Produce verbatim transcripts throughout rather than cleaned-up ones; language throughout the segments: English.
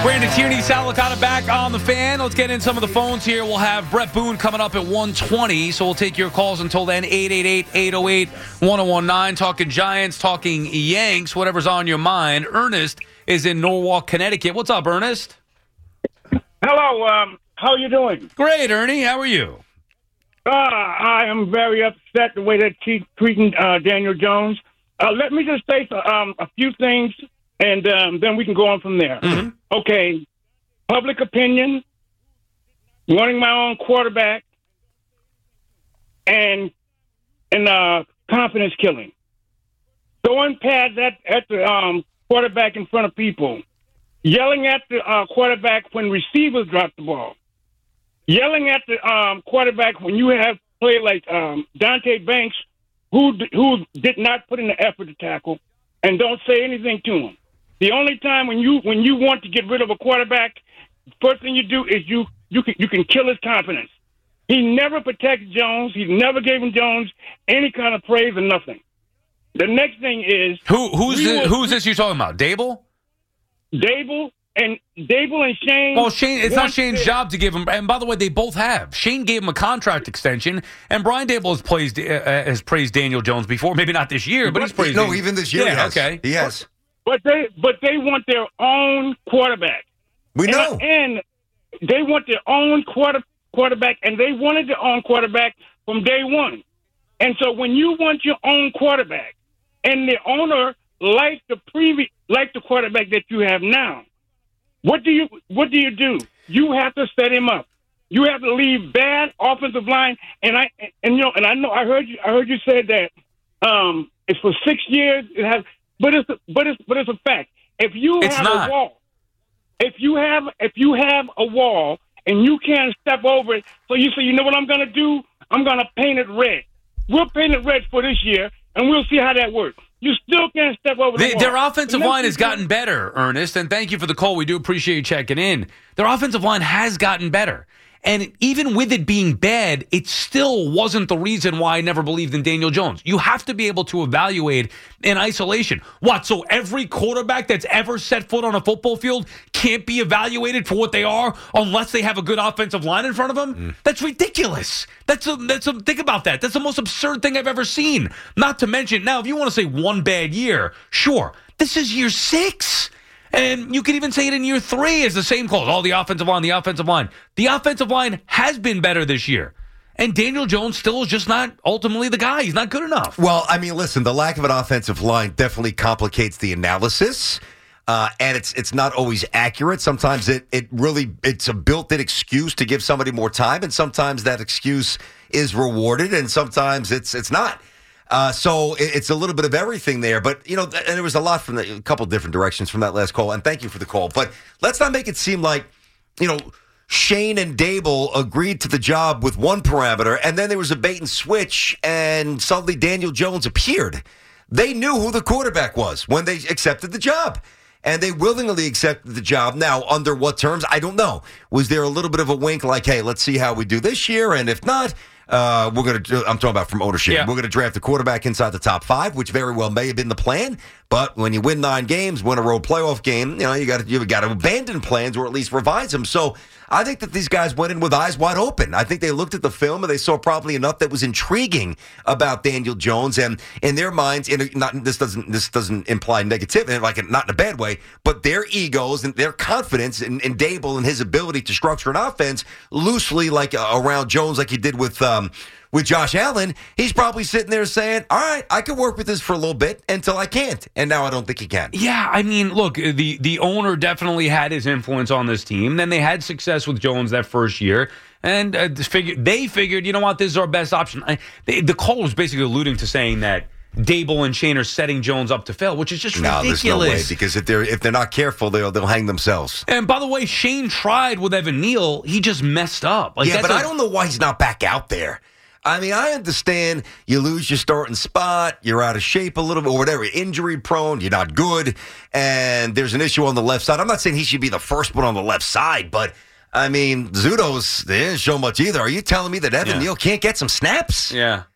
Brandon Tierney, Sal Licata back on the Fan. Let's get in some of the phones here. We'll have Brett Boone coming up at one twenty, so we'll take your calls until then. eight eight eight, eight oh eight, one oh one nine. Talking Giants, talking Yanks, whatever's on your mind. Ernest is in Norwalk, Connecticut. What's up, Ernest? Hello. Um, how are you doing? Great, Ernie. How are you? Uh, I am very upset the way they're treat, treating uh, Daniel Jones. Uh, let me just say um, a few things, and um, then we can go on from there. Mm-hmm. Okay. Public opinion, wanting my own quarterback, and and uh, confidence killing. Throwing pads at, at the um, quarterback in front of people. Yelling at the uh, quarterback when receivers drop the ball. Yelling at the um, quarterback when you have played like um, Dante Banks, who who did not put in the effort to tackle, and don't say anything to him. The only time when you when you want to get rid of a quarterback, first thing you do is you you can you can kill his confidence. He never protected Jones. He never gave him Jones any kind of praise or nothing. The next thing is who who's the, will, who's this you talking about? Dable? Dable and Dable and Shane. Well, Shane, it's not Shane's to, job to give him. And by the way, they both have. Shane gave him a contract extension, and Brian Dable has praised uh, has praised Daniel Jones before. Maybe not this year, but, but he's praised. No, him. even this year, yeah, he has. Okay, he has. But they but they want their own quarterback. We know, and, and they want their own quarter quarterback, and they wanted their own quarterback from day one. And so, when you want your own quarterback, and the owner like the previous like the quarterback that you have now, what do you what do you do? You have to set him up. You have to leave bad offensive line. And I and you know and I know I heard you I heard you say that um, it's for six years. It has, but it's but it's but it's a fact. If you it's have not. a wall, if you have if you have a wall and you can't step over it, so you say, you know what I'm going to do? I'm going to paint it red. We'll paint it red for this year, and we'll see how that works. You still can't step over the they, wall. Their offensive line has do- gotten better, Ernest, and thank you for the call. We do appreciate you checking in. Their offensive line has gotten better. And even with it being bad, it still wasn't the reason why I never believed in Daniel Jones. You have to be able to evaluate in isolation. What, so every quarterback that's ever set foot on a football field can't be evaluated for what they are unless they have a good offensive line in front of them? Mm. That's ridiculous. That's a, that's a, think about that. That's the most absurd thing I've ever seen. Not to mention, now, if you want to say one bad year, sure. This is year six. And you could even say it in year three as the same calls. All the offensive line, the offensive line. The offensive line has been better this year. And Daniel Jones still is just not ultimately the guy. He's not good enough. Well, I mean, listen, the lack of an offensive line definitely complicates the analysis. Uh, and it's it's not always accurate. Sometimes it, it really it's a built-in excuse to give somebody more time. And sometimes that excuse is rewarded. And sometimes it's it's not. Uh, so it, it's a little bit of everything there, but you know, and there was a lot from the, a couple different directions from that last call, and thank you for the call. But let's not make it seem like, you know, Shane and Dable agreed to the job with one parameter, and then there was a bait and switch, and suddenly Daniel Jones appeared. They knew who the quarterback was when they accepted the job. And they willingly accepted the job. Now, under what terms? I don't know. Was there a little bit of a wink like, hey, let's see how we do this year, and if not, Uh, we're going to, I'm talking about from ownership. Yeah. We're going to draft a quarterback inside the top five, which very well may have been the plan. But when you win nine games, win a road playoff game, you know, you got to, you've got to abandon plans or at least revise them. So I think that these guys went in with eyes wide open. I think they looked at the film and they saw probably enough that was intriguing about Daniel Jones, and in their minds, in a, not this doesn't this doesn't imply negativity, like not in a bad way, but their egos and their confidence in, in Dable and his ability to structure an offense loosely, like uh, around Jones, like he did with. Um, With Josh Allen, he's probably sitting there saying, all right, I can work with this for a little bit until I can't. And now I don't think he can. Yeah, I mean, look, the, the owner definitely had his influence on this team. Then they had success with Jones that first year. And uh, figured, they figured, you know what, this is our best option. I, they, the call was basically alluding to saying that Dable and Shane are setting Jones up to fail, which is just no, ridiculous. There's no way, because if they're if they're not careful, they'll they'll hang themselves. And by the way, Shane tried with Evan Neal. He just messed up. Like, yeah, but I I don't know why he's not back out there. I mean, I understand you lose your starting spot, you're out of shape a little bit, or whatever, injury prone, you're not good, and there's an issue on the left side. I'm not saying he should be the first one on the left side, but, I mean, Zudo's, they didn't show much either. Are you telling me that Evan yeah. Neal can't get some snaps? Yeah.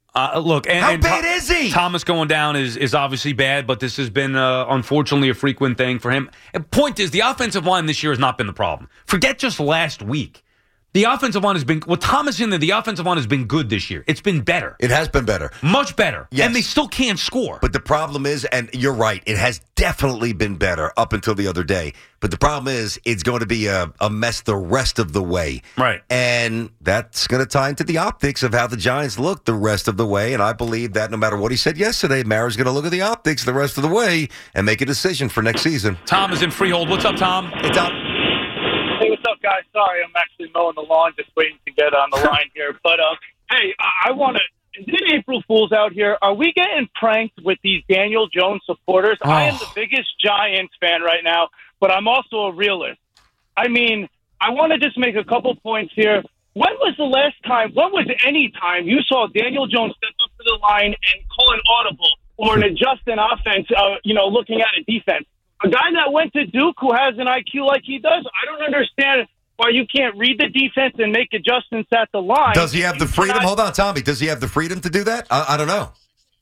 Uh, look, and, How and bad Tho- is he? Thomas going down is is obviously bad, but this has been uh, unfortunately a frequent thing for him. And point is, the offensive line this year has not been the problem. Forget just last week. The offensive line has been, with Thomas in there, the offensive line has been good this year. It's been better. It has been better. Much better. Yes. And they still can't score. But the problem is, and you're right, it has definitely been better up until the other day. But the problem is, it's going to be a, a mess the rest of the way. Right. And that's going to tie into the optics of how the Giants look the rest of the way. And I believe that no matter what he said yesterday, Mara's going to look at the optics the rest of the way and make a decision for next season. Tom is in Freehold. What's up, Tom? It's up. Hey, what's up, guys? Sorry, I'm actually mowing the lawn, just waiting to get on the line here. But, uh, hey, I, I want to – is it April Fool's out here? Are we getting pranked with these Daniel Jones supporters? Oh. I am the biggest Giants fan right now, but I'm also a realist. I mean, I want to just make a couple points here. When was the last time – when was any time you saw Daniel Jones step up to the line and call an audible or an adjust an offense, uh, you know, looking at a defense? A guy that went to Duke who has an I Q like he does, I don't understand why you can't read the defense and make adjustments at the line. Does he have the freedom? Not, Hold on, Tommy. Does he have the freedom to do that? I, I don't know.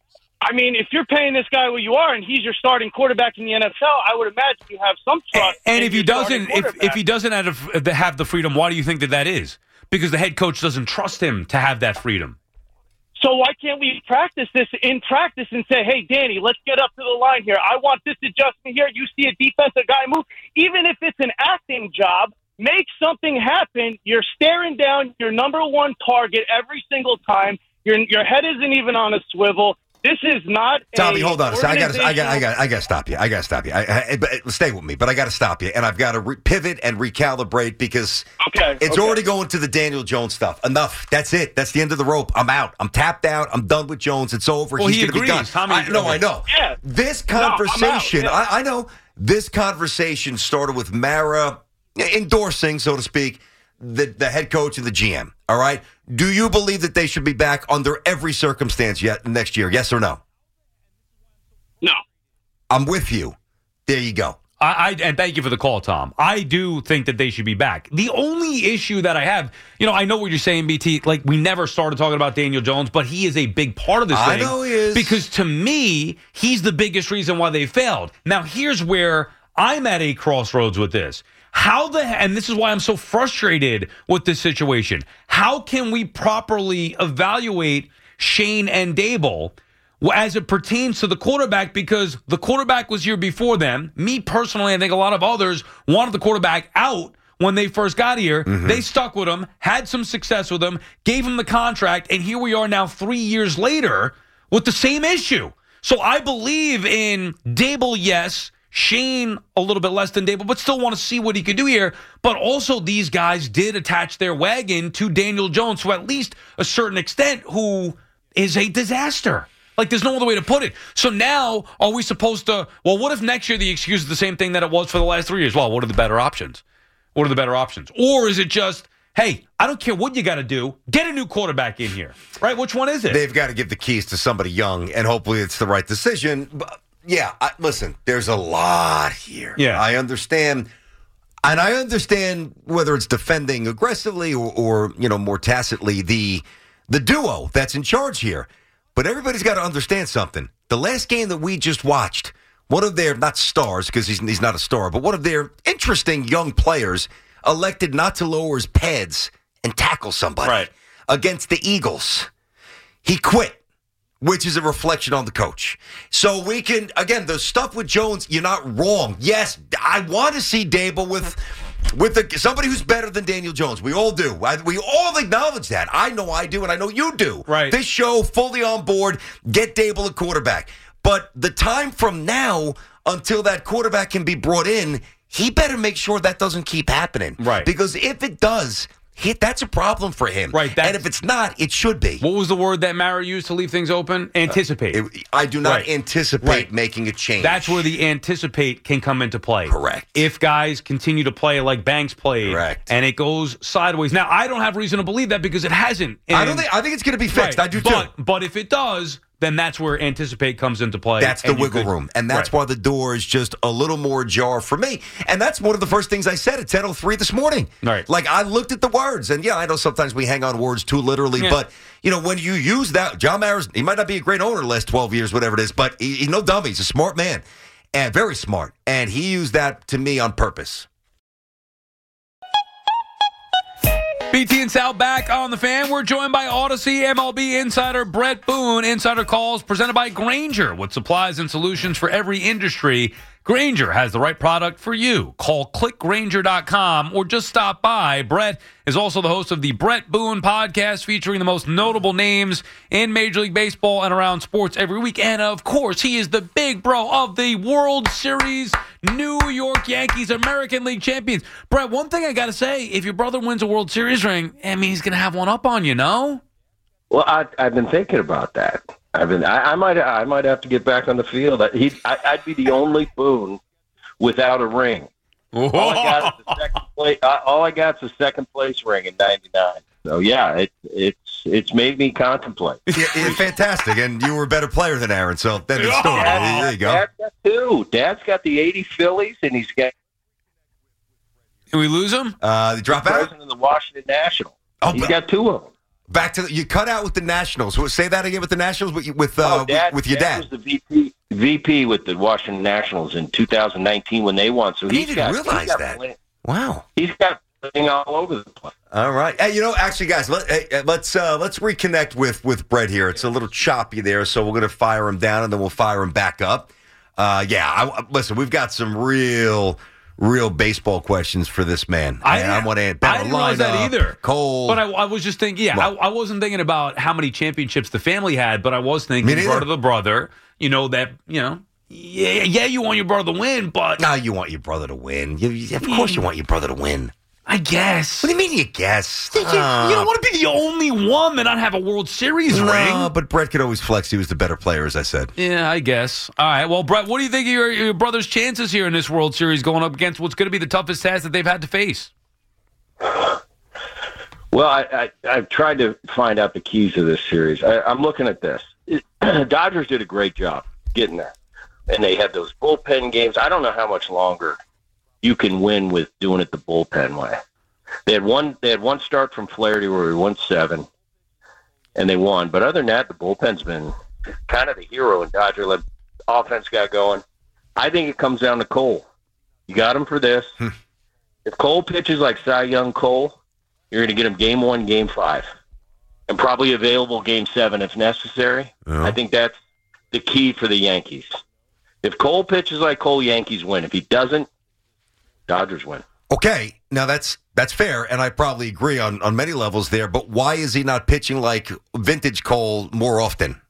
I mean, if you're paying this guy what you are and he's your starting quarterback in the N F L, I would imagine you have some trust. And, and in if he your starting doesn't, if, if quarterback. he doesn't have, have the freedom, why do you think that that is? Because the head coach doesn't trust him to have that freedom. So why can't we practice this in practice and say, hey, Danny, let's get up to the line here. I want this adjustment here. You see a defensive guy move. Even if it's an acting job, make something happen. You're staring down your number one target every single time. Your your head isn't even on a swivel. This is not Tommy, a hold on a second. I got, I got, I organizational- got, I got to stop you. I got to stop you. I, I, but stay with me, but I got to stop you, and I've got to re- pivot and recalibrate because Okay, it's okay. already going to the Daniel Jones stuff. Enough. That's it. That's the end of the rope. I'm out. I'm tapped out. I'm done with Jones. It's over. Well, He's he going to be agrees. done. Tommy- I, no, I know. Yeah. This No, I'm out, conversation, yeah. I, I know. This conversation started with Mara endorsing, so to speak, the the head coach and the G M. All right. Do you believe that they should be back under every circumstance yet next year? Yes or no? No. I'm with you. There you go. I, I and thank you for the call, Tom. I do think that they should be back. The only issue that I have, you know, I know what you're saying, B T. Like, we never started talking about Daniel Jones, but he is a big part of this I thing. know he is. Because to me, he's the biggest reason why they failed. Now, here's where I'm at a crossroads with this. How the and this is why I'm so frustrated with this situation. How can we properly evaluate Shane and Dable as it pertains to the quarterback? Because the quarterback was here before them. Me personally, I think a lot of others wanted the quarterback out when they first got here. Mm-hmm. They stuck with him, had some success with him, gave him the contract, and here we are now three years later with the same issue. So I believe in Dable, yes. Shane, a little bit less than Dable, but still want to see what he could do here. But also, these guys did attach their wagon to Daniel Jones to at least a certain extent, who is a disaster. Like, there's no other way to put it. So now, are we supposed to, well, what if next year the excuse is the same thing that it was for the last three years? Well, what are the better options? What are the better options? Or is it just, hey, I don't care what you got to do, get a new quarterback in here, right? Which one is it? They've got to give the keys to somebody young, and hopefully it's the right decision. But yeah, I, listen, there's a lot here. Yeah. I understand. And I understand whether it's defending aggressively or, or you know, more tacitly, the the duo that's in charge here. But everybody's got to understand something. The last game that we just watched, one of their, not stars, because he's, he's not a star, but one of their interesting young players elected not to lower his pads and tackle somebody Right. against the Eagles. He quit, which is a reflection on the coach. So we can, again, the stuff with Jones, you're not wrong. Yes, I want to see Dable with with a, somebody who's better than Daniel Jones. We all do. I, we all acknowledge that. I know I do, and I know you do. Right. This show, fully on board, get Dable a quarterback. But the time from now until that quarterback can be brought in, he better make sure that doesn't keep happening. Right. Because if it does, he, that's a problem for him. Right, that's- And if it's not, it should be. What was the word that Mara used to leave things open? Anticipate. It- I do not Right. anticipate Right. making a change. That's where the anticipate can come into play. Correct. If guys continue to play like Banks played, Correct. and it goes sideways. Now, I don't have reason to believe that because it hasn't. I And- don't think. I think it's going to be fixed. Right. I do but, too. But if it does, then that's where anticipate comes into play. That's the and you wiggle could- room. And that's Right. why the door is just a little more ajar for me. And that's one of the first things I said at ten oh three this morning. Right. Like, I looked at the words. And, yeah, I know sometimes we hang on words too literally. Yeah. But, you know, when you use that, John Mara's, he might not be a great owner the last twelve years, whatever it is, but he, he's no dummy. He's a smart man. And very smart. And he used that to me on purpose. B T and Sal back on the Fan. We're joined by Odyssey M L B insider Brett Boone. Insider Calls presented by Grainger, with supplies and solutions for every industry. Grainger has the right product for you. Call click grainger dot com or just stop by. Brett is also the host of the Brett Boone podcast, featuring the most notable names in Major League Baseball and around sports every week. And, of course, he is the big bro of the World Series New York Yankees American League champions. Brett, one thing I got to say, if your brother wins a World Series ring, I mean, he's going to have one up on you, no? Well, I, I've been thinking about that. I've been. I, I might. I might have to get back on the field. He. I, I'd be the only Boone without a ring. All I got is a second place. Uh, all I got is a second place ring in ninety-nine. So yeah, it, it's it's made me contemplate. Yeah, yeah, fantastic. And you were a better player than Aaron, so then the story. Dad, There you go. Dad's got two. Dad's got the eighty Phillies, and he's got Can we lose him? Uh, the drop out? president of the Washington Nationals. Oh, He's but- got two of them. Back to the, you cut out with the Nationals. Say that again with the Nationals with with uh, Oh, Dad, with, with your Dad dad. was the V P V P with the Washington Nationals in two thousand nineteen when they won. So I he's didn't got, realize he's got that. plenty- Wow. He's got playing all over the place. All right. Hey, you know, actually, guys, let, hey, let's uh, let's reconnect with with Brett here. It's a little choppy there, so we're going to fire him down and then we'll fire him back up. Uh, yeah. I, listen, we've got some real. Real baseball questions for this man. I, and I want to I didn't realize that either. Cole. But I, I was just thinking, yeah, I, I wasn't thinking about how many championships the family had, but I was thinking neither. brother to brother, you know, that, you know, yeah, yeah, you want your brother to win, but No, you want your brother to win. You, you- of course, you want your brother to win. I guess. What do you mean you guess? You, you don't want to be the only one that not have a World Series No, ring. but Brett could always flex. He was the better player, as I said. Yeah, I guess. All right. Well, Brett, what do you think of your, your brother's chances here in this World Series going up against what's going to be the toughest task that they've had to face? Well, I, I, I've tried to find out the keys of this series. I, I'm looking at this. It, Dodgers did a great job getting there, and they had those bullpen games. I don't know how much longer you can win with doing it the bullpen way. They had one. They had one start from Flaherty where we won seven, and they won. But other than that, the bullpen's been kind of the hero, and Dodger led offense got going. I think it comes down to Cole. You got him for this. Hmm. If Cole pitches like Cy Young Cole, you're going to get him game one, game five, and probably available game seven if necessary. Yeah. I think that's the key for the Yankees. If Cole pitches like Cole, Yankees win. If he doesn't, Dodgers win. Okay, now that's that's fair, and I probably agree on, on many levels there, but why is he not pitching like vintage Cole more often?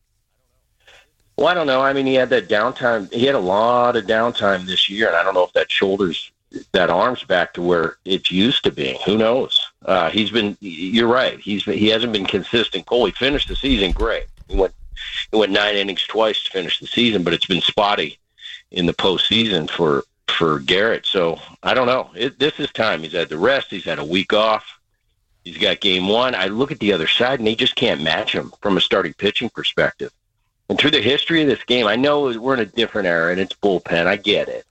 Well, I don't know. I mean, he had that downtime. He had a lot of downtime this year, and I don't know if that shoulders, that arm's back to where it's used to being. Who knows? Uh, he's been. You're right. He's been, he hasn't been consistent. Cole. He finished the season great. He went he went nine innings twice to finish the season, but it's been spotty in the postseason for for Garrett. So I don't know. It, this is time. He's had the rest. He's had a week off. He's got game one. I look at the other side, and they just can't match him from a starting pitching perspective. And through the history of this game, I know we're in a different era, and it's bullpen. I get it.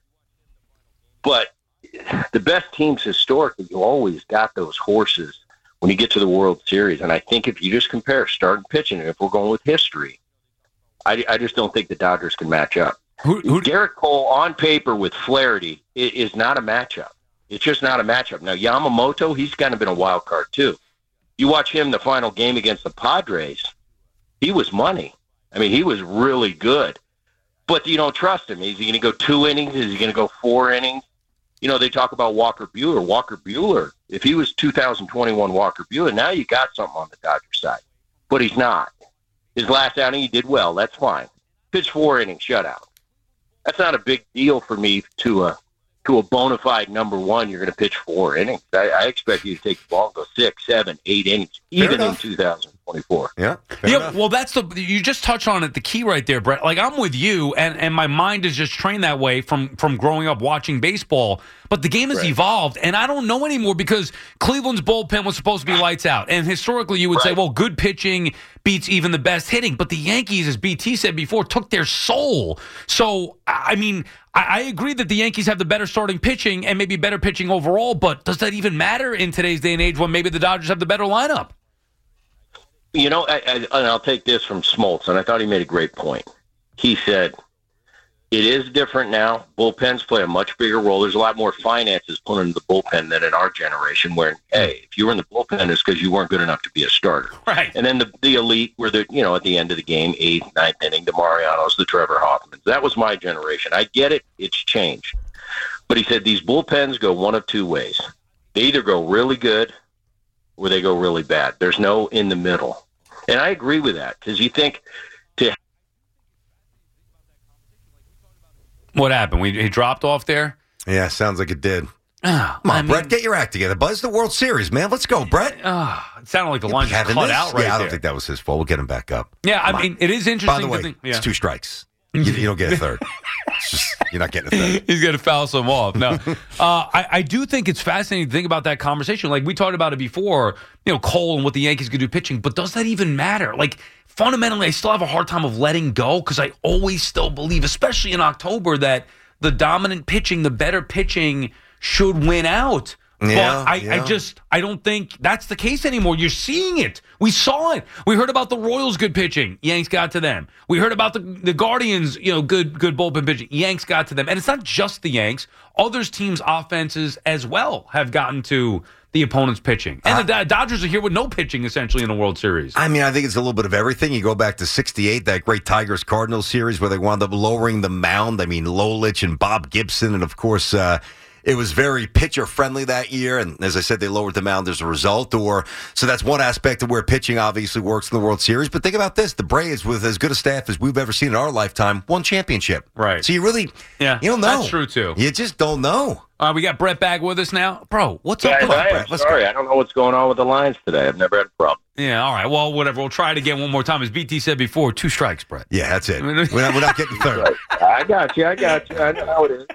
But the best teams historically, you always got those horses when you get to the World Series. And I think if you just compare starting pitching, and if we're going with history, I, I just don't think the Dodgers can match up. Who, who, Garrett Cole on paper with Flaherty is not a matchup. It's just not a matchup. Now, Yamamoto, he's kind of been a wild card, too. You watch him the final game against the Padres, he was money. I mean, he was really good. But you don't trust him. Is he going to go two innings? Is he going to go four innings? You know, they talk about Walker Buehler. Walker Buehler, if he was two thousand twenty-one Walker Buehler, now you got something on the Dodgers side. But he's not. His last outing, he did well. That's fine. Pitched four innings, shutout. That's not a big deal for me to a to a bona fide number one. You're going to pitch four innings. I, I expect you to take the ball and go six, seven, eight innings, even in two thousand twenty-four. Yeah. fair Yeah, enough. well, that's the you just touched on it. The key right there, Brett. Like I'm with you, and, and my mind is just trained that way from from growing up watching baseball. But the game has Right. evolved, and I don't know anymore because Cleveland's bullpen was supposed to be lights out, and historically you would say, Right. well, good pitching beats even the best hitting. But the Yankees, as B T said before, took their soul. So I I mean, I, I agree that the Yankees have the better starting pitching and maybe better pitching overall. But does that even matter in today's day and age when maybe the Dodgers have the better lineup? You know, I, I, and I'll take this from Smoltz, and I thought he made a great point. He said, it is different now. Bullpens play a much bigger role. There's a lot more finances put into the bullpen than in our generation where, hey, if you were in the bullpen, it's because you weren't good enough to be a starter. Right. And then the, the elite were the, you know, at the end of the game, eighth, ninth inning, the Marianos, the Trevor Hoffmans. That was my generation. I get it. It's changed. But he said these bullpens go one of two ways. They either go really good or they go really bad. There's no in the middle. And I agree with that because you think to What happened? We, he dropped off there? Yeah, sounds like it did. Oh, Come on, I mean, Brett, get your act together. Buzz the World Series, man. Let's go, Brett. oh, it sounded like the line just Having cut this? out right yeah, I don't there. think that was his fault. We'll get him back up. yeah, I Come mean, it is interesting. By the to way, think, yeah. it's two strikes. You, you don't get a third. It's just, you're not getting a third. He's going to foul some off. No, uh, I, I do think it's fascinating to think about that conversation. Like we talked about it before, you know, Cole and what the Yankees could do pitching. But does that even matter? Like fundamentally, I still have a hard time of letting go because I always still believe, especially in October, that the dominant pitching, the better pitching should win out. Yeah, but I, yeah. I just, I don't think that's the case anymore. You're seeing it. We saw it. We heard about the Royals' good pitching. Yanks got to them. We heard about the, the Guardians, you know, good good bullpen pitching. Yanks got to them. And it's not just the Yanks. Others teams' offenses as well have gotten to the opponent's pitching. And the Do- Dodgers are here with no pitching, essentially, in the World Series. I mean, I think it's a little bit of everything. You go back to sixty-eight, that great Tigers-Cardinals series where they wound up lowering the mound. I mean, Lolich and Bob Gibson, and, of course, uh, it was very pitcher-friendly that year, and as I said, they lowered the mound as a result. Or so that's one aspect of where pitching obviously works in the World Series. But think about this. The Braves, with as good a staff as we've ever seen in our lifetime, won championship. Right. So you really, Yeah, you don't know. that's true, too. You just don't know. All right, we got Brett Bag with us now. Bro, what's up? Guys, with I am Brett, let's sorry. I don't know what's going on with the lines today. I've never had a problem. Yeah, all right. Well, whatever. We'll try it again one more time. As B T said before, two strikes, Brett. Yeah, that's it. We're not, we're not getting third. I got you. I got you. I know how it is.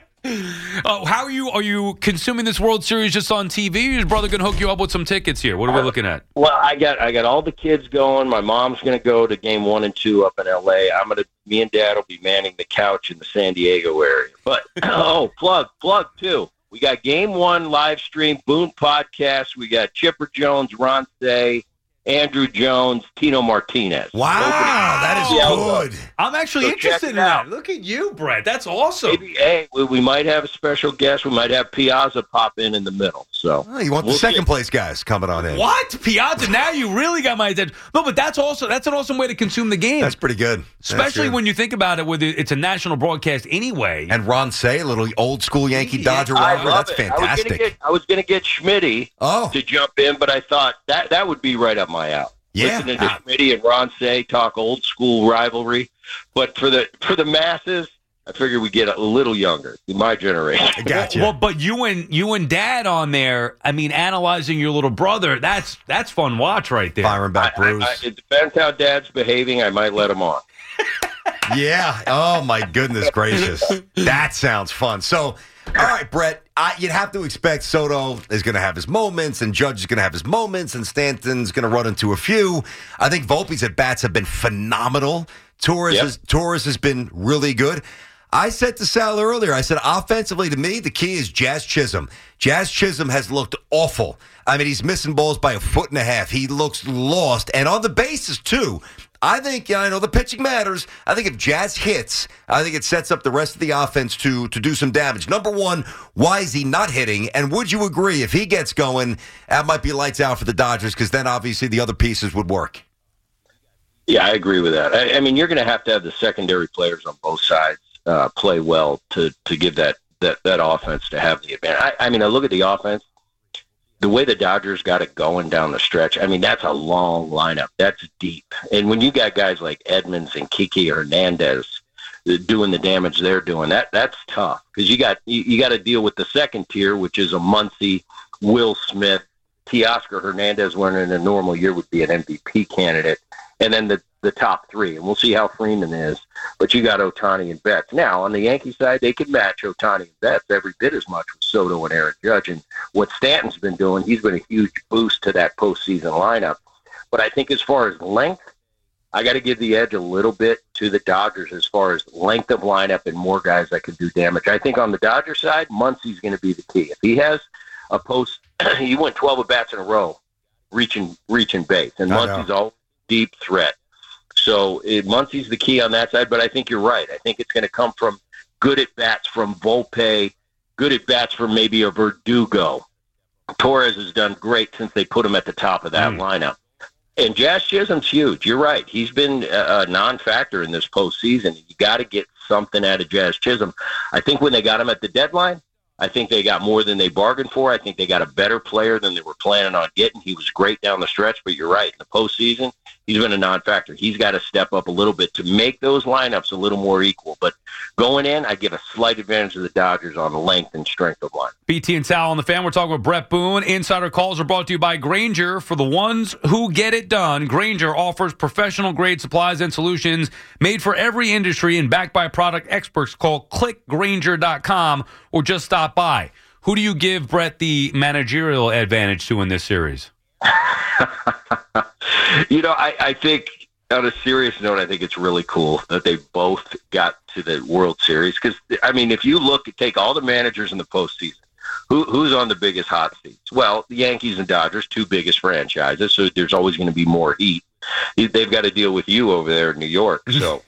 Oh, how are you? Are you consuming this World Series just on T V? Or your brother can hook you up with some tickets here? What are we looking at? Well, I got I got all the kids going. My mom's going to go to game one and two up in L A. I'm going to. Me and Dad will be manning the couch in the San Diego area. But oh, plug plug too. We got game one live stream, Boone podcast. We got Chipper Jones, Ron Say, Andrew Jones, Tino Martinez. Wow, that is Yeah, good. I'm actually So interested check in it out. that. Look at you, Brett. That's awesome. Maybe, hey, we, we might have a special guest. We might have Piazza pop in in the middle. So Oh, you want the We'll second see. place guys coming on in. What? Piazza, now you really got my attention. No, but that's also that's an awesome way to consume the game. That's pretty good. That's Especially good. when you think about it, with it, it's a national broadcast anyway. And Ron Say, a little old school Yankee Dodger I rivalry. love That's it. I was gonna fantastic. get I was gonna get Schmitty Oh, to jump in, but I thought that that would be right up my alley. Yeah. Listening to Schmitty and Ron Say talk old school rivalry, but for the for the masses, I figured we get a little younger, my generation. I got you. Well, but you and you and Dad on there. I mean, analyzing your little brother. That's that's fun watch right there. Firing back I, I, Bruce. I, it depends how Dad's behaving. I might let him on. Yeah. Oh, my goodness gracious. That sounds fun. So, all right, Brett, I, you'd have to expect Soto is going to have his moments, and Judge is going to have his moments, and Stanton's going to run into a few. I think Volpe's at-bats have been phenomenal. Torres, Yep. has, Torres has been really good. I said to Sal earlier, I said, offensively, to me, the key is Jazz Chisholm. Jazz Chisholm has looked awful. I mean, he's missing balls by a foot and a half. He looks lost. And on the bases, too. I think, yeah, I know the pitching matters. I think if Jazz hits, I think it sets up the rest of the offense to to do some damage. Number one, why is he not hitting? And would you agree, if he gets going, that might be lights out for the Dodgers, because then obviously the other pieces would work. Yeah, I agree with that. I, I mean, you're going to have to have the secondary players on both sides uh, play well to to give that that that offense to have the advantage. I, I mean, I look at the offense. The way the Dodgers got it going down the stretch, I mean, that's a long lineup. That's deep. And when you got guys like Edmonds and Kiki Hernandez doing the damage they're doing, that that's tough because you got you, you got to deal with the second tier, which is a Muncy, Will Smith, Teoscar Hernandez, when in a normal year would be an M V P candidate, and then the, the top three. And we'll see how Freeman is. But you got Ohtani and Betts. Now, on the Yankee side, they could match Ohtani and Betts every bit as much with Soto and Aaron Judge. And what Stanton's been doing, he's been a huge boost to that postseason lineup. But I think as far as length, I got to give the edge a little bit to the Dodgers as far as length of lineup and more guys that can do damage. I think on the Dodger side, Muncy's going to be the key. If he has a post, he went twelve at-bats in a row, reaching reaching base, and Muncy's all deep threat. So it, Muncy's the key on that side, but I think you're right. I think it's going to come from good at-bats from Volpe, good at-bats from maybe a Verdugo. Torres has done great since they put him at the top of that mm. lineup. And Jazz Chisholm's huge. You're right. He's been a non-factor in this postseason. You got to get something out of Jazz Chisholm. I think when they got him at the deadline, I think they got more than they bargained for. I think they got a better player than they were planning on getting. He was great down the stretch, but you're right. In the postseason, he's been a non-factor. He's got to step up a little bit to make those lineups a little more equal. But going in, I give a slight advantage to the Dodgers on length and strength of line. B T and Sal on the Fan. We're talking with Brett Boone. Insider calls are brought to you by Grainger. For the ones who get it done, Grainger offers professional-grade supplies and solutions made for every industry and backed by product experts. Call click grainger dot com or just stop by. Who do you give, Brett, the managerial advantage to in this series? You know, I, I think on a serious note, I think it's really cool that they both got to the World Series. Because, I mean, if you look, take all the managers in the postseason, who, who's on the biggest hot seats? Well, the Yankees and Dodgers, two biggest franchises, so there's always going to be more heat. They've got to deal with you over there in New York. So,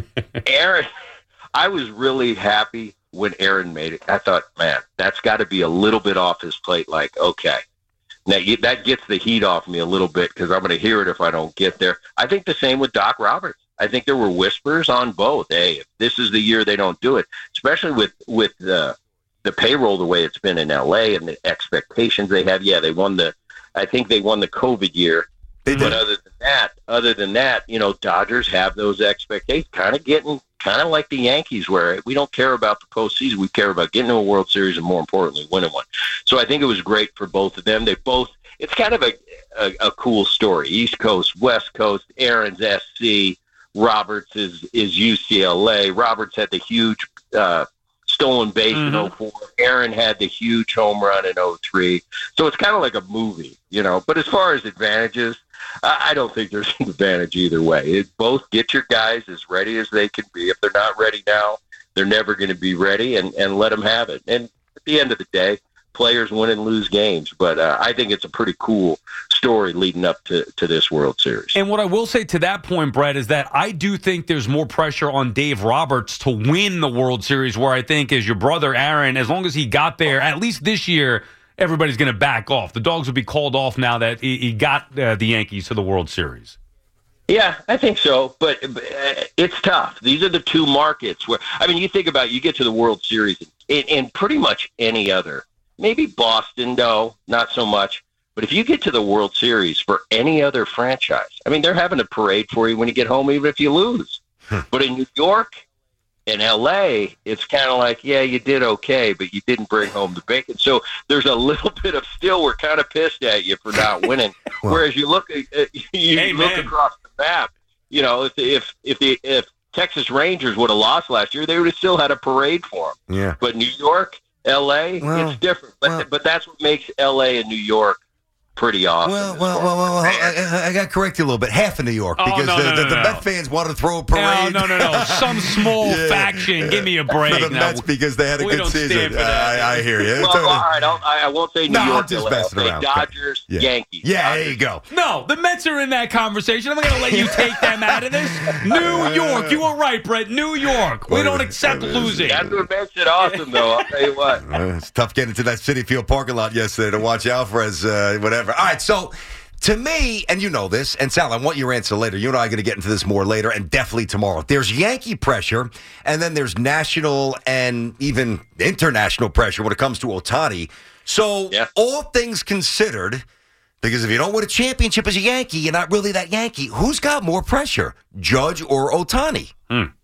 Aaron, I was really happy when Aaron made it. I thought, man, that's got to be a little bit off his plate. Like, okay. Now, that gets the heat off me a little bit because I'm going to hear it if I don't get there. I think the same with Doc Roberts. I think there were whispers on both. Hey, if this is the year they don't do it, especially with, with the, the payroll the way it's been in L A and the expectations they have. Yeah, they won the – I think they won the COVID year. They but other than that, other than that, you know, Dodgers have those expectations, kind of getting – kind of like the Yankees, where we don't care about the postseason. We care about getting to a World Series and, more importantly, winning one. So I think it was great for both of them. They both – it's kind of a, a, a cool story. East Coast, West Coast, Aaron's S C, Roberts is, is U C L A. Roberts had the huge uh, stolen base mm-hmm. in oh four. Aaron had the huge home run in oh three. So it's kind of like a movie, you know. But as far as advantages – I don't think there's an advantage either way. It, both get your guys as ready as they can be. If they're not ready now, they're never going to be ready, and, and let them have it. And at the end of the day, players win and lose games. But uh, I think it's a pretty cool story leading up to, to this World Series. And what I will say to that point, Brett, is that I do think there's more pressure on Dave Roberts to win the World Series, where I think as your brother Aaron, as long as he got there, at least this year, everybody's going to back off. The dogs will be called off now that he got uh, the Yankees to the World Series. Yeah, I think so, but, but uh, it's tough. These are the two markets where, I mean, you think about it, you get to the World Series in, in pretty much any other, maybe Boston, no, not so much, but if you get to the World Series for any other franchise, I mean, they're having a parade for you when you get home, even if you lose. But in New York, in L A, it's kind of like, yeah, you did okay, but you didn't bring home the bacon. So there's a little bit of still, we're kind of pissed at you for not winning. Well, whereas you look, uh, you hey, look across the map, you know, if if if the if Texas Rangers would have lost last year, they would have still had a parade for them. Yeah. But New York, L A, well, it's different. But well, but that's what makes L A and New York pretty awesome. Well, well, well, well, well I, I got to correct you a little bit. Half of New York, because oh, no, the, no, the, no, the no. Met fans wanted to throw a parade. No, no, no, no. Some small yeah. faction. Give me a break. For the now, Mets, because they had a we good don't season. Stand for that. I, I hear you. Well, all right, I'll, I won't say New no, York. I'm just messing I'll around. Dodgers, yeah. Yankees. Yeah, Dodgers. there you go. No, the Mets are in that conversation. I'm not going to let you take them out of this. New York. You were right, Brett. New York. We don't accept losing. That's what makes it awesome, though. I'll tell you what. Uh, it's tough getting to that Citi Field parking lot yesterday to watch Alvarez, uh, whatever. All right, so to me, and you know this, and Sal, I want your answer later. You and I are going to get into this more later, and definitely tomorrow. There's Yankee pressure, and then there's national and even international pressure when it comes to Ohtani. So, yeah. all things considered, because if you don't win a championship as a Yankee, you're not really that Yankee. Who's got more pressure, Judge or Ohtani? Hmm.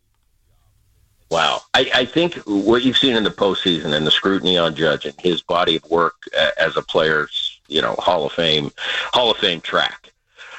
Wow. I, I think what you've seen in the postseason and the scrutiny on Judge and his body of work uh, as a player you know, Hall of Fame, Hall of Fame track.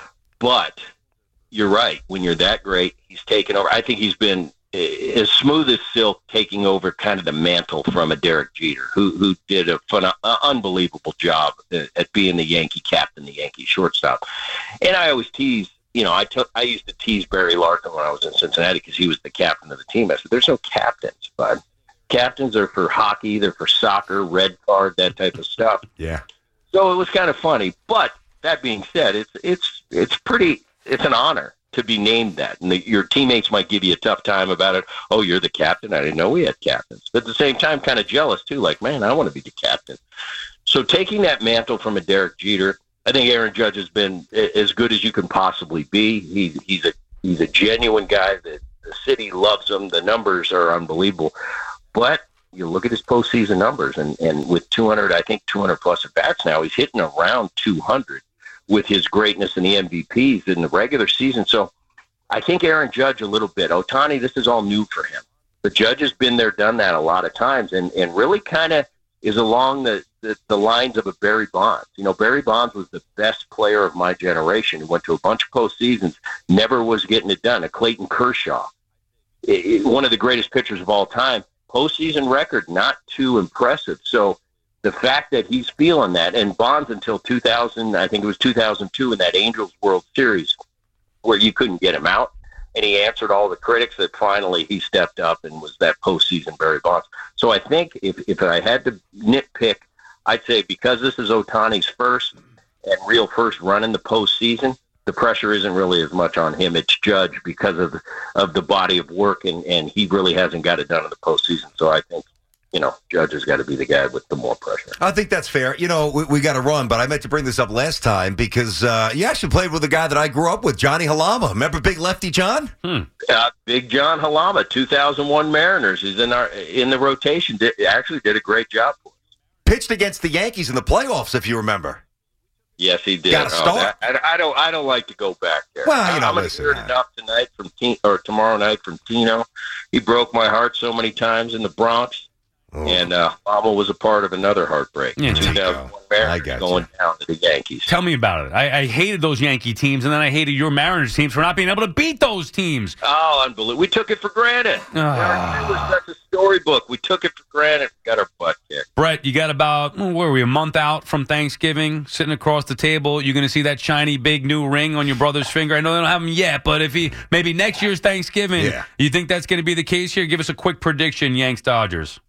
But you're right. When you're that great, he's taken over. I think he's been as smooth as silk, taking over kind of the mantle from a Derek Jeter, who who did a fun, uh, unbelievable job at being the Yankee captain, the Yankee shortstop. And I always tease, you know, I took I used to tease Barry Larkin when I was in Cincinnati because he was the captain of the team. I said, "There's no captains, bud. Captains are for hockey, they're for soccer, red card, that type of stuff." Yeah. So it was kind of funny. But that being said, it's it's it's pretty. It's an honor to be named that. And the, your teammates might give you a tough time about it. Oh, you're the captain. I didn't know we had captains. But at the same time, kind of jealous, too. Like, man, I want to be the captain. So taking that mantle from a Derek Jeter, I think Aaron Judge has been as good as you can possibly be. He, he's a he's a genuine guy. The, the city loves him. The numbers are unbelievable. But you look at his postseason numbers, and, and with two hundred, I think two hundred plus at bats now, he's hitting around two hundred. With his greatness in the M V Ps in the regular season. So I think Aaron Judge a little bit. Ohtani, this is all new for him. The Judge has been there, done that a lot of times, and, and really kind of is along the, the, the lines of a Barry Bonds. You know, Barry Bonds was the best player of my generation. He went to a bunch of postseasons, never was getting it done. A Clayton Kershaw, it, it, one of the greatest pitchers of all time. Postseason record, not too impressive. So the fact that he's feeling that, and Bonds until two thousand, I think it was two thousand two in that Angels World Series where you couldn't get him out, and he answered all the critics that finally he stepped up and was that postseason Barry Bonds. So I think if, if I had to nitpick, I'd say because this is Ohtani's first and real first run in the postseason, the pressure isn't really as much on him. It's Judge because of, of the body of work, and, and he really hasn't got it done in the postseason. So I think, you know, Judge has got to be the guy with the more pressure. I think that's fair. You know, we, we got to run, but I meant to bring this up last time because uh, you actually played with a guy that I grew up with, Johnny Halama. Remember Big Lefty John? Hmm. Uh, Big John Halama, two thousand one Mariners. He's in our in the rotation. Did, actually did a great job for us. Pitched against the Yankees in the playoffs, if you remember. Yes, he did. Got a start. Oh, that, I, I don't. I don't like to go back there. Well, you know, I'm going to hear it enough tonight from T- or tomorrow night from Tino. He broke my heart so many times in the Bronx. Oh. And uh, Mama was a part of another heartbreak. Yeah, two thousand one Mariners going you. down to the Yankees. Tell me about it. I, I hated those Yankee teams, and then I hated your Mariners teams for not being able to beat those teams. Oh, unbelievable. We took it for granted. Uh, it was such a storybook. We took it for granted. Got our butt kicked. Brett, you got about, where were we, a month out from Thanksgiving, sitting across the table. You're going to see that shiny, big new ring on your brother's finger. I know they don't have them yet, but if he maybe next year's Thanksgiving, yeah. You think that's going to be the case here? Give us a quick prediction, Yanks-Dodgers.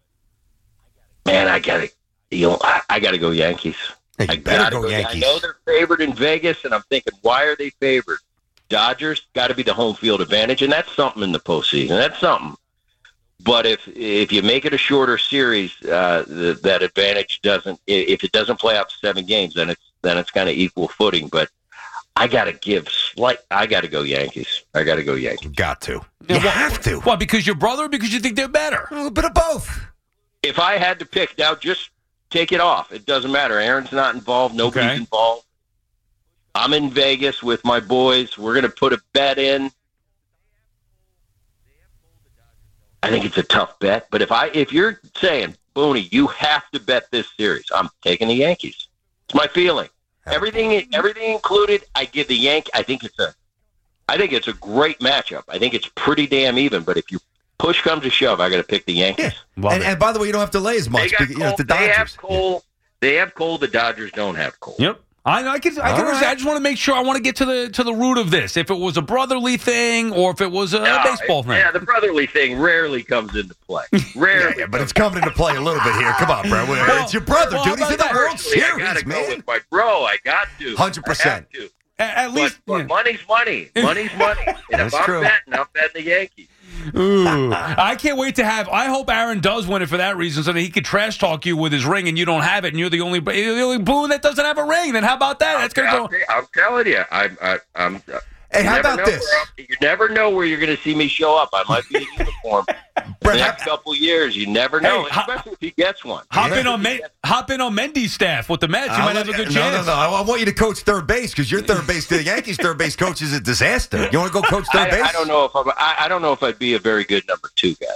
Man, I gotta, you know, I, I gotta go Yankees. Hey, I better gotta go, go Yankees. I know they're favored in Vegas, and I'm thinking, why are they favored? Dodgers got to be the home field advantage, and that's something in the postseason. That's something. But if if you make it a shorter series, uh, the, that advantage doesn't. If it doesn't play out to seven games, then it's then it's kind of equal footing. But I got to give slight. I got to go Yankees. I got to go Yankees. Got to. You yeah, well, have to. Well, because your brother, or because you think they're better. A little bit of both. If I had to pick, now just take it off. It doesn't matter. Aaron's not involved. Nobody's okay. involved. I'm in Vegas with my boys. We're going to put a bet in. I think it's a tough bet, but if I if you're saying, Booney, you have to bet this series, I'm taking the Yankees. It's my feeling. Everything everything included, I give the Yankees. I think it's a I think it's a great matchup. I think it's pretty damn even, but if you push comes to shove, I got to pick the Yankees. Yeah. And, and by the way, you don't have to lay as much. They, because, you know, the they Dodgers. have Cole. They have Cole. The Dodgers don't have Cole. Yep. I, I can. I can. Right. I just want to make sure. I want to get to the to the root of this. If it was a brotherly thing, or if it was a no, baseball it, thing. Yeah, the brotherly thing rarely comes into play. Rarely, yeah, yeah, but it's coming into play a little bit here. Come on, bro. Well, it's your brother, well, dude. He's in the World Series, I gotta man. go with my bro. I got to. Hundred percent. At, at least, but, yeah. but money's money. Money's money. And That's if I'm true. betting, I'm betting the Yankees. Ooh, I can't wait to have. I hope Aaron does win it for that reason, so that he could trash talk you with his ring, and you don't have it, and you're the only you're the only Boone that doesn't have a ring. Then how about that? That's gonna I'm, go. I'm telling you, I'm. I, I'm. Hey, how about this? You never know where you're going to see me show up. I might be in uniform. Brett, the next couple years, you never know, hey, especially hop, if he gets one. Hop yeah. in on Men, hop in on Mendy's staff with the Mets. You I'll might have a good no, chance. No, no, no. I want you to coach third base because your third base, the Yankees' third base coach is a disaster. You want to go coach third I, base? I don't know if I'm, I, I don't know if I'd be a very good number two guy.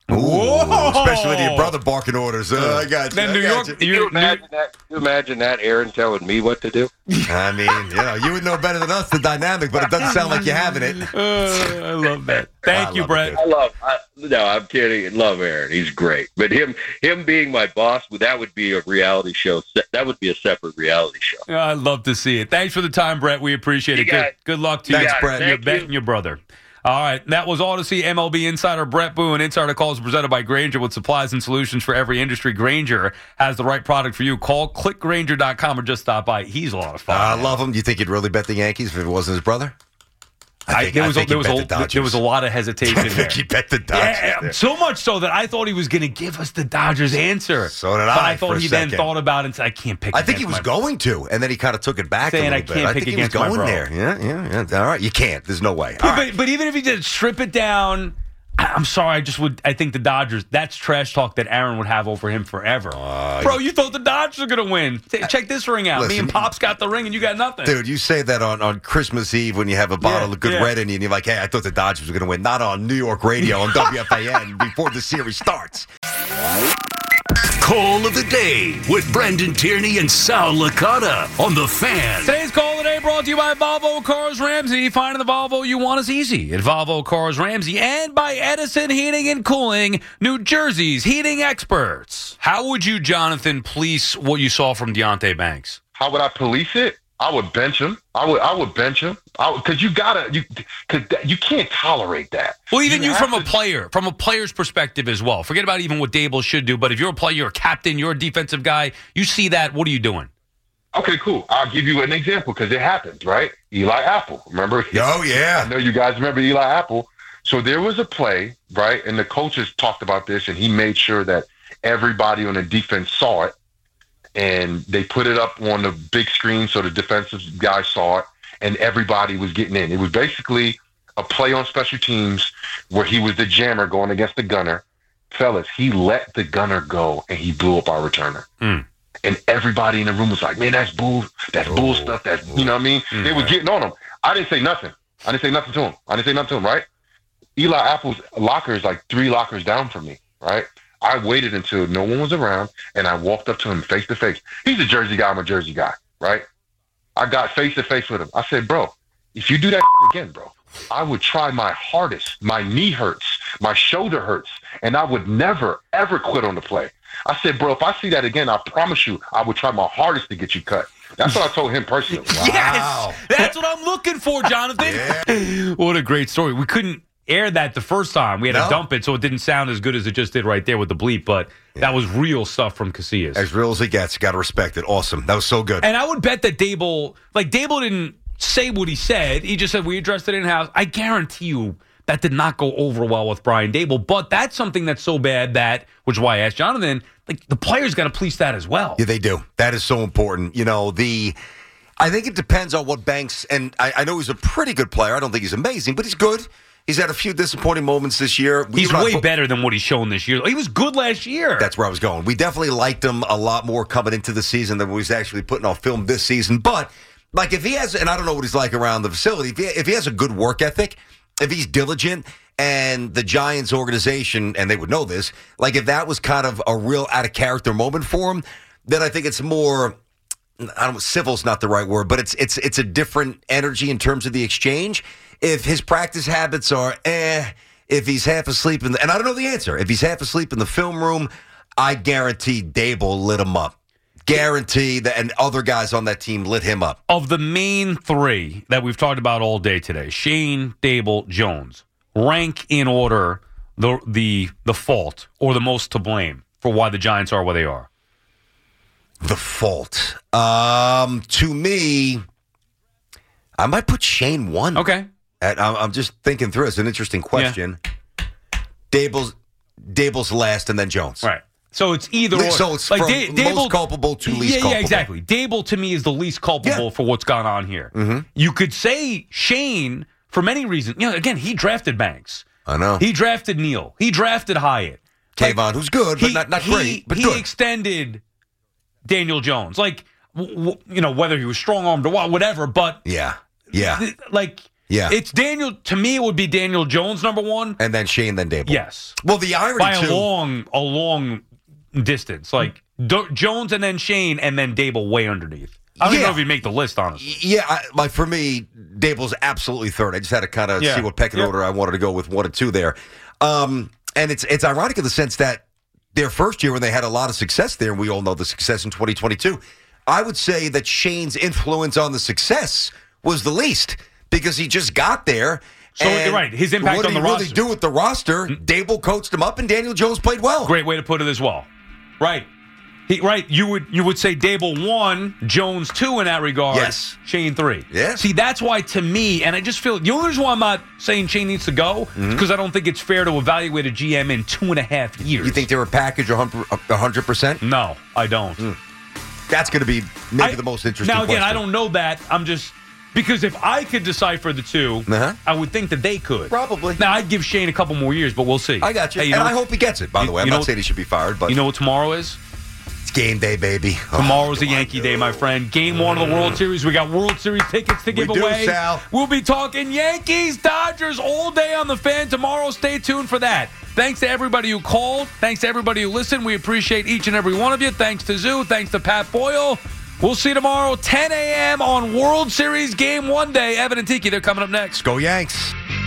Ooh, especially when your brother barking orders. Uh, I got you. Then I New got York, you. You you imagine that? You imagine that, Aaron telling me what to do? I mean, you know, you would know better than us the dynamic, but it doesn't sound like you're having it. Uh, I love that. Thank I you, love Brett. it, I love. I, no, I'm kidding. I love Aaron. He's great. But him, him being my boss, that would be a reality show. That would be a separate reality show. I love to see it. Thanks for the time, Brett. We appreciate You it. Good, got it. good luck to Thanks, you, Brett. You're Thank betting you. your brother. All right, that was Odyssey M L B insider Brett Boone. Insider calls presented by Grainger with supplies and solutions for every industry. Grainger has the right product for you. Call click grainger dot com or just stop by. He's a lot of fun. I love him. Do you think he'd really bet the Yankees if it wasn't his brother? I, think- there I was a, think there he was bet a, the Dodgers. there was a lot of hesitation I there. think he bet the Dodgers. Yeah, there. so much so that I thought he was going to give us the Dodgers answer. So did but I I thought for a he then second. thought about it and said, "I can't pick." I think he against was my-" going to, and then he kind of took it back Saying a I little can't bit. I pick think he was against my going bro. there. Yeah, yeah, yeah. All right, you can't. There's no way. All But, right. but, but even if he did strip it down, I- I'm sorry. I just would. I think the Dodgers. That's trash talk that Aaron would have over him forever. Uh, Bro, you thought the Dodgers were gonna win. T- Check this ring out. Me Listen, and Pops got the ring, and you got nothing. Dude, you say that on, on Christmas Eve when you have a bottle Yeah, of good yeah. red in you, and you're like, hey, I thought the Dodgers were going to win. Not on New York radio on W F A N before the series starts. Call of the day with Brendan Tierney and Sal Licata on The Fan. Today's call of the day brought to you by Volvo Cars Ramsey. Finding the Volvo you want is easy at Volvo Cars Ramsey, and by Edison Heating and Cooling, New Jersey's heating experts. How would you, Jonathan, police what you saw from Deontay Banks? How would I police it? I would bench him. I would. I would bench him. Because you gotta. You. Because you can't tolerate that. Well, even you, have from a to- player, from a player's perspective as well. Forget about even what Dable should do, but if you're a player, you're a captain, you're a defensive guy, you see that, what are you doing? Okay, cool. I'll give you an example because it happens, right? Eli Apple. Remember? Oh, yeah. I know you guys remember Eli Apple. So there was a play, right? And the coaches talked about this, and he made sure that everybody on the defense saw it. And they put it up on the big screen so the defensive guy saw it, and everybody was getting in. It was basically a play on special teams where he was the jammer going against the gunner. Fellas, he let the gunner go, and he blew up our returner. Mm. And everybody in the room was like, man, that's bull. That's bull stuff. That's, you know what I mean? Mm. They was getting on him. I didn't say nothing. I didn't say nothing to him. I didn't say nothing to him, right? Eli Apple's locker is like three lockers down from me, right? I waited until no one was around, and I walked up to him face to face. He's a Jersey guy. I'm a Jersey guy, right? I got face to face with him. I said, bro, if you do that again, bro, I would try my hardest. My knee hurts. My shoulder hurts. And I would never, ever quit on the play. I said, bro, if I see that again, I promise you I would try my hardest to get you cut. That's what I told him personally. Yes! That's what I'm looking for, Jonathan. What a great story. We couldn't air that the first time. We had No. to dump it, so it didn't sound as good as it just did right there with the bleep, but that was real stuff from Casillas. As real as it gets. Got to respect it. Awesome. That was so good. And I would bet that Dable, like Dable didn't say what he said. He just said, we addressed it in-house. I guarantee you that did not go over well with Brian Dable, but that's something that's so bad that, which is why I asked Jonathan, like the players got to police that as well. Yeah, they do. That is so important. You know, the I think it depends on what Banks, and I, I know he's a pretty good player. I don't think he's amazing, but he's good. He's had a few disappointing moments this year. We He's were not- way better than what he's shown this year. He was good last year. That's where I was going. We definitely liked him a lot more coming into the season than we was actually putting on film this season. But, like, if he has, and I don't know what he's like around the facility, if he, if he has a good work ethic, if he's diligent, and the Giants organization, and they would know this, like, if that was kind of a real out-of-character moment for him, then I think it's more, I don't know, civil's not the right word, but it's it's it's a different energy in terms of the exchange. If his practice habits are eh, if he's half asleep in the, and I don't know the answer. If he's half asleep in the film room, I guarantee Dable lit him up. Guarantee that, and other guys on that team lit him up. Of the main three that we've talked about all day today, Shane, Dable, Jones, rank in order the the the fault or the most to blame for why the Giants are where they are. The fault. Um, to me, I might put Shane one. Okay. And I'm, I'm just thinking through. It's an interesting question. Dable's Dable's last, and then Jones. Right. So it's either or. So it's like from Da- Dable, most culpable to least yeah, culpable. Yeah, exactly. Dable to me is the least culpable Yeah. for what's gone on here. Mm-hmm. You could say Shane for many reasons. You know, again, he drafted Banks. I know. He drafted Neal. He drafted Hyatt. Kayvon, Like, who's good, but he- not, not he- great, but he good. extended Daniel Jones. Like, w- w- you know, whether he was strong-armed or what, whatever, but yeah, yeah. th- like Yeah. It's Daniel. To me, it would be Daniel Jones number one. And then Shane, then Dable. Yes. Well, the irony, By too. a long, a long distance. Like Do- Jones and then Shane and then Dable way underneath. I don't Yeah. even know if he'd make the list, honestly. Yeah, I, like for me, Dable's absolutely third. I just had to kind of Yeah. see what pecking Yep. order I wanted to go with one and two there. Um, and it's it's ironic in the sense that their first year when they had a lot of success there, and we all know the success in twenty twenty-two, I would say that Shane's influence on the success was the least because he just got there. So, and right, his impact what on did the he roster. really do with the roster? Dable coached him up, and Daniel Jones played well. Great way to put it as well. Right. He, right. You would you would say Dable one, Jones two in that regard. Yes. Shane three. Yeah. See, that's why to me, and I just feel the only reason why I'm not saying Shane needs to go Mm-hmm. is because I don't think it's fair to evaluate a G M in two and a half years. You think they were packaged one hundred percent? No, I don't. Mm. That's going to be maybe I- the most interesting Now, again, question. I don't know that. I'm just because if I could decipher the two, Uh-huh. I would think that they could. Probably. Now, I'd give Shane a couple more years, but we'll see. I got you. Hey, and know, I hope he gets it, by you- the way. I'm you not know- saying he should be fired, but You know what tomorrow is? it's game day, baby. Oh, Tomorrow's a do I Yankee do? Day, my friend. Game one of the World Series. We got World Series tickets to give We do, away. Sal. We'll be talking Yankees, Dodgers all day on the Fan tomorrow. Stay tuned for that. Thanks to everybody who called. Thanks to everybody who listened. We appreciate each and every one of you. Thanks to Zoo. Thanks to Pat Boyle. We'll see you tomorrow, ten a.m. on World Series Game One Day. Evan and Tiki, they're coming up next. Go Yanks.